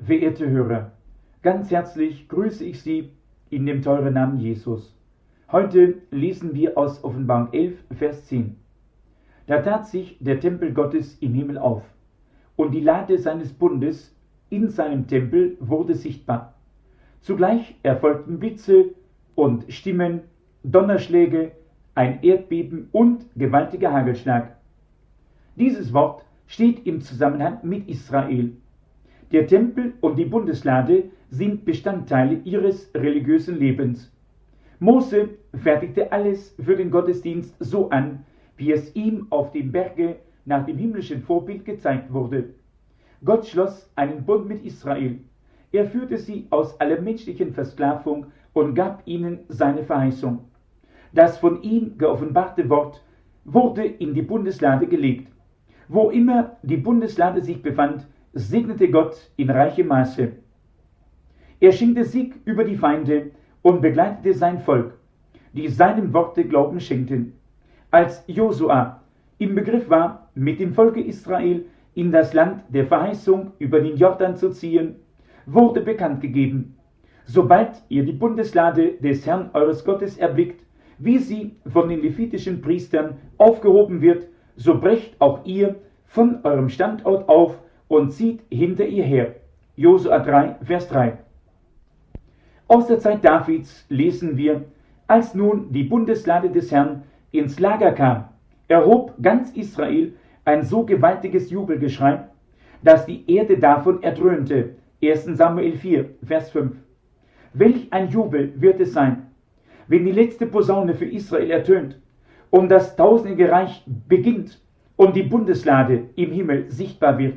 Verehrte Hörer, ganz herzlich grüße ich Sie in dem teuren Namen Jesus. Heute lesen wir aus Offenbarung 11, Vers 10. Da tat sich der Tempel Gottes im Himmel auf, und die Lade seines Bundes in seinem Tempel wurde sichtbar. Zugleich erfolgten Blitze und Stimmen, Donnerschläge, ein Erdbeben und gewaltiger Hagelschlag. Dieses Wort steht im Zusammenhang mit Israel. Der Tempel und die Bundeslade sind Bestandteile ihres religiösen Lebens. Mose fertigte alles für den Gottesdienst so an, wie es ihm auf dem Berge nach dem himmlischen Vorbild gezeigt wurde. Gott schloss einen Bund mit Israel. Er führte sie aus aller menschlichen Versklavung und gab ihnen seine Verheißung. Das von ihm geoffenbarte Wort wurde in die Bundeslade gelegt. Wo immer die Bundeslade sich befand, segnete Gott in reichem Maße. Er schenkte Sieg über die Feinde und begleitete sein Volk, die seinem Worte Glauben schenkten. Als Josua im Begriff war, mit dem Volke Israel in das Land der Verheißung über den Jordan zu ziehen, wurde bekannt gegeben: Sobald ihr die Bundeslade des Herrn eures Gottes erblickt, wie sie von den levitischen Priestern aufgehoben wird, so brecht auch ihr von eurem Standort auf und zieht hinter ihr her. Josua 3, Vers 3. Aus der Zeit Davids lesen wir: Als nun die Bundeslade des Herrn ins Lager kam, erhob ganz Israel ein so gewaltiges Jubelgeschrei, dass die Erde davon erdröhnte. 1. Samuel 4, Vers 5. Welch ein Jubel wird es sein, wenn die letzte Posaune für Israel ertönt und das tausendjährige Reich beginnt und die Bundeslade im Himmel sichtbar wird.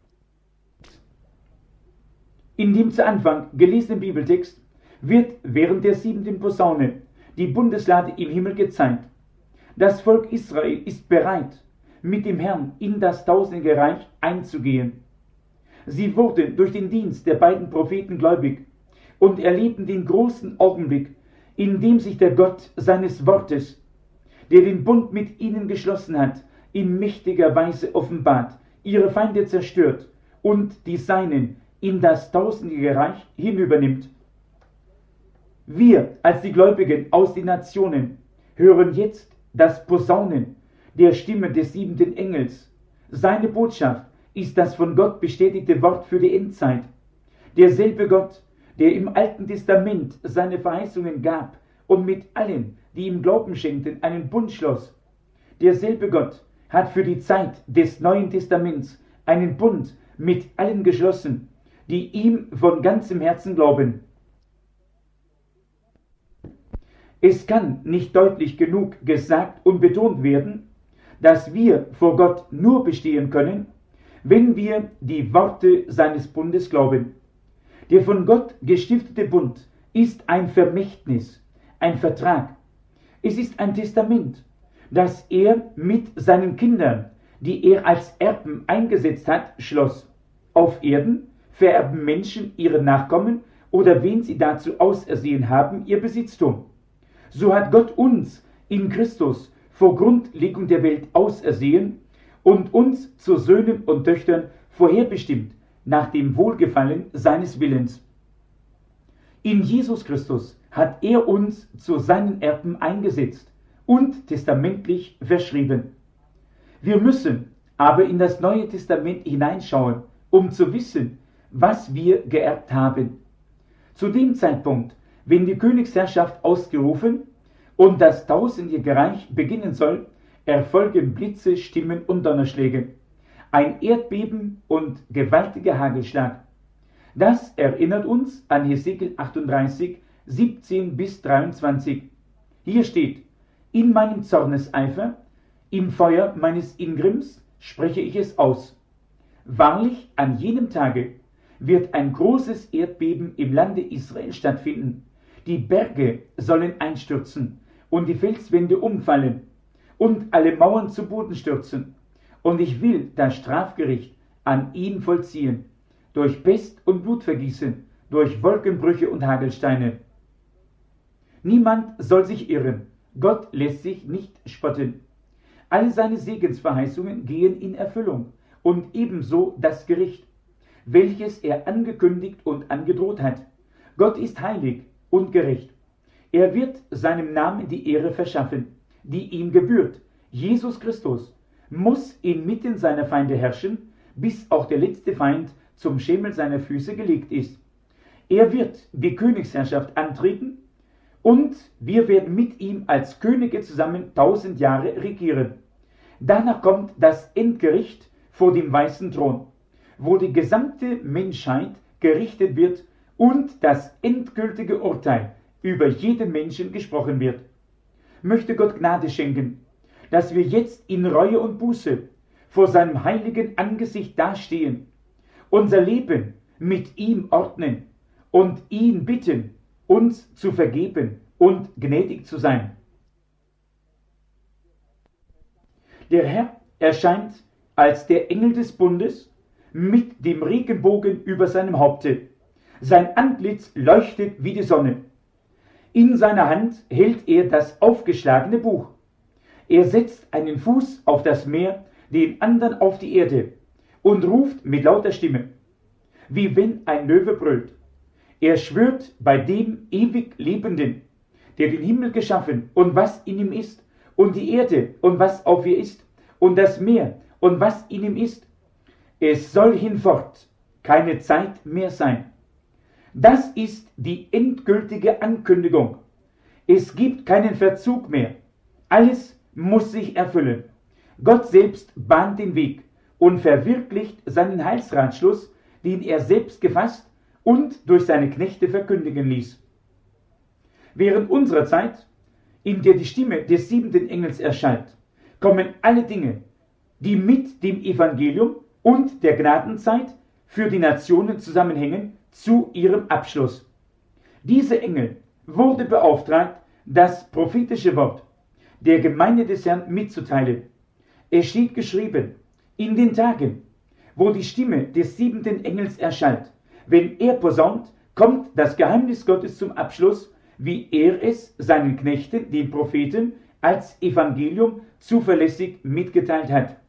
In dem zu Anfang gelesenen Bibeltext wird während der 7. Posaune die Bundeslade im Himmel gezeigt. Das Volk Israel ist bereit, mit dem Herrn in das tausendjährige Reich einzugehen. Sie wurden durch den Dienst der beiden Propheten gläubig und erlebten den großen Augenblick, in dem sich der Gott seines Wortes, der den Bund mit ihnen geschlossen hat, in mächtiger Weise offenbart, ihre Feinde zerstört und die Seinen in das tausendjährige Reich hinübernimmt. Wir als die Gläubigen aus den Nationen hören jetzt das Posaunen der Stimme des 7. Engels. Seine Botschaft ist das von Gott bestätigte Wort für die Endzeit. Derselbe Gott, der im Alten Testament seine Verheißungen gab und mit allen, die ihm Glauben schenkten, einen Bund schloss. Derselbe Gott hat für die Zeit des Neuen Testaments einen Bund mit allen geschlossen, die ihm von ganzem Herzen glauben. Es kann nicht deutlich genug gesagt und betont werden, dass wir vor Gott nur bestehen können, wenn wir die Worte seines Bundes glauben. Der von Gott gestiftete Bund ist ein Vermächtnis, ein Vertrag. Es ist ein Testament, das er mit seinen Kindern, die er als Erben eingesetzt hat, schloss. Auf Erden vererben Menschen ihren Nachkommen oder wen sie dazu ausersehen haben, ihr Besitztum. So hat Gott uns in Christus vor Grundlegung der Welt ausersehen und uns zu Söhnen und Töchtern vorherbestimmt nach dem Wohlgefallen seines Willens. In Jesus Christus hat er uns zu seinen Erben eingesetzt und testamentlich verschrieben. Wir müssen aber in das Neue Testament hineinschauen, um zu wissen, was wir geerbt haben. Zu dem Zeitpunkt, wenn die Königsherrschaft ausgerufen und das tausendjährige Reich beginnen soll, erfolgen Blitze, Stimmen und Donnerschläge, ein Erdbeben und gewaltiger Hagelschlag. Das erinnert uns an Hesekiel 38, 17 bis 23. Hier steht: In meinem Zorneseifer, im Feuer meines Ingrimms spreche ich es aus. Wahrlich, an jenem Tage wird ein großes Erdbeben im Lande Israel stattfinden. Die Berge sollen einstürzen und die Felswände umfallen und alle Mauern zu Boden stürzen. Und ich will das Strafgericht an ihn vollziehen, durch Pest und Blutvergießen, durch Wolkenbrüche und Hagelsteine. Niemand soll sich irren, Gott lässt sich nicht spotten. Alle seine Segensverheißungen gehen in Erfüllung und ebenso das Gericht. welches er angekündigt und angedroht hat. Gott ist heilig und gerecht. Er wird seinem Namen die Ehre verschaffen, die ihm gebührt. Jesus Christus muss inmitten seiner Feinde herrschen, bis auch der letzte Feind zum Schemel seiner Füße gelegt ist. Er wird die Königsherrschaft antreten und wir werden mit ihm als Könige zusammen 1000 Jahre regieren. Danach kommt das Endgericht vor dem weißen Thron, wo die gesamte Menschheit gerichtet wird und das endgültige Urteil über jeden Menschen gesprochen wird. Möchte Gott Gnade schenken, dass wir jetzt in Reue und Buße vor seinem heiligen Angesicht dastehen, unser Leben mit ihm ordnen und ihn bitten, uns zu vergeben und gnädig zu sein. Der Herr erscheint als der Engel des Bundes mit dem Regenbogen über seinem Haupte. Sein Antlitz leuchtet wie die Sonne. In seiner Hand hält er das aufgeschlagene Buch. Er setzt einen Fuß auf das Meer, den anderen auf die Erde und ruft mit lauter Stimme, wie wenn ein Löwe brüllt. Er schwört bei dem ewig Lebenden, der den Himmel geschaffen und was in ihm ist, und die Erde und was auf ihr ist, und das Meer und was in ihm ist. Es soll hinfort keine Zeit mehr sein. Das ist die endgültige Ankündigung. Es gibt keinen Verzug mehr. Alles muss sich erfüllen. Gott selbst bahnt den Weg und verwirklicht seinen Heilsratschluss, den er selbst gefasst und durch seine Knechte verkündigen ließ. Während unserer Zeit, in der die Stimme des 7. Engels erschallt, kommen alle Dinge, die mit dem Evangelium und der Gnadenzeit für die Nationen zusammenhängen, zu ihrem Abschluss. Dieser Engel wurde beauftragt, das prophetische Wort der Gemeinde des Herrn mitzuteilen. Es steht geschrieben, in den Tagen, wo die Stimme des 7. Engels erschallt, wenn er posaunt, kommt das Geheimnis Gottes zum Abschluss, wie er es seinen Knechten, den Propheten, als Evangelium zuverlässig mitgeteilt hat.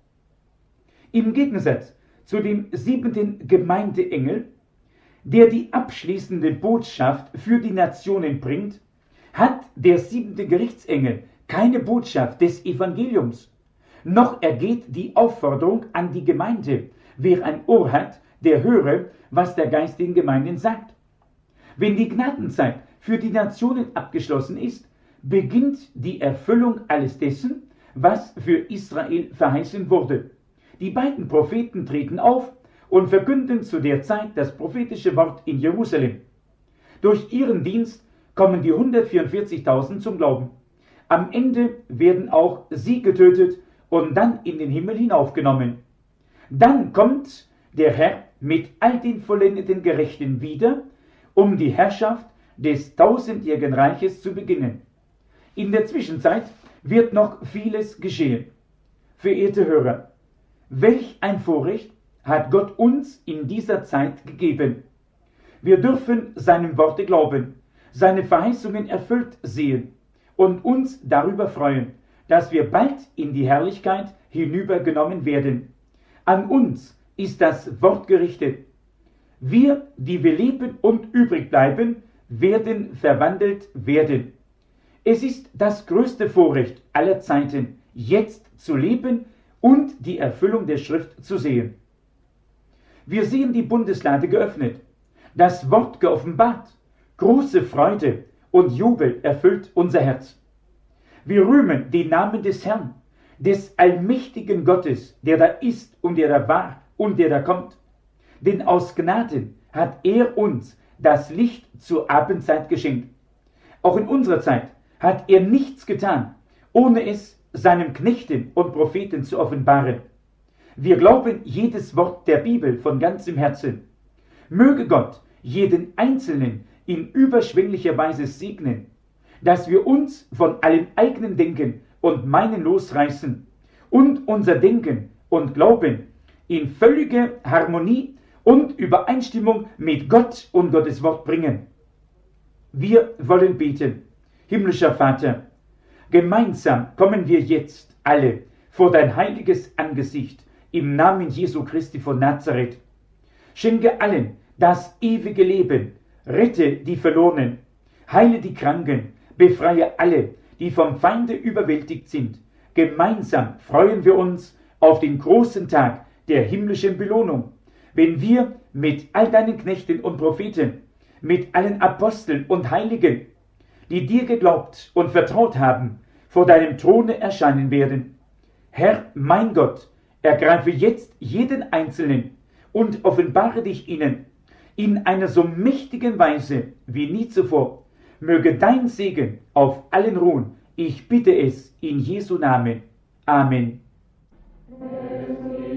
Im Gegensatz zu dem 7. Gemeindeengel, der die abschließende Botschaft für die Nationen bringt, hat der 7. Gerichtsengel keine Botschaft des Evangeliums, noch ergeht die Aufforderung an die Gemeinde. Wer ein Ohr hat, der höre, was der Geist den Gemeinden sagt. Wenn die Gnadenzeit für die Nationen abgeschlossen ist, beginnt die Erfüllung alles dessen, was für Israel verheißen wurde. Die beiden Propheten treten auf und verkünden zu der Zeit das prophetische Wort in Jerusalem. Durch ihren Dienst kommen die 144.000 zum Glauben. Am Ende werden auch sie getötet und dann in den Himmel hinaufgenommen. Dann kommt der Herr mit all den vollendeten Gerechten wieder, um die Herrschaft des 1000-jährigen Reiches zu beginnen. In der Zwischenzeit wird noch vieles geschehen. Verehrte Hörer, welch ein Vorrecht hat Gott uns in dieser Zeit gegeben. Wir dürfen seinem Worte glauben, seine Verheißungen erfüllt sehen und uns darüber freuen, dass wir bald in die Herrlichkeit hinübergenommen werden. An uns ist das Wort gerichtet. Wir, die wir leben und übrig bleiben, werden verwandelt werden. Es ist das größte Vorrecht aller Zeiten, jetzt zu leben und die Erfüllung der Schrift zu sehen. Wir sehen die Bundeslade geöffnet, das Wort geoffenbart, große Freude und Jubel erfüllt unser Herz. Wir rühmen den Namen des Herrn, des allmächtigen Gottes, der da ist und der da war und der da kommt. Denn aus Gnaden hat er uns das Licht zur Abendzeit geschenkt. Auch in unserer Zeit hat er nichts getan, ohne es seinen Knechten und Propheten zu offenbaren. Wir glauben jedes Wort der Bibel von ganzem Herzen. Möge Gott jeden Einzelnen in überschwänglicher Weise segnen, dass wir uns von allem eigenen Denken und Meinen losreißen und unser Denken und Glauben in völlige Harmonie und Übereinstimmung mit Gott und Gottes Wort bringen. Wir wollen beten. Himmlischer Vater, gemeinsam kommen wir jetzt alle vor dein heiliges Angesicht im Namen Jesu Christi von Nazareth. Schenke allen das ewige Leben, rette die Verlorenen, heile die Kranken, befreie alle, die vom Feinde überwältigt sind. Gemeinsam freuen wir uns auf den großen Tag der himmlischen Belohnung, wenn wir mit all deinen Knechten und Propheten, mit allen Aposteln und Heiligen, die dir geglaubt und vertraut haben, vor deinem Throne erscheinen werden. Herr, mein Gott, ergreife jetzt jeden Einzelnen und offenbare dich ihnen in einer so mächtigen Weise wie nie zuvor. Möge dein Segen auf allen ruhen. Ich bitte es in Jesu Namen. Amen.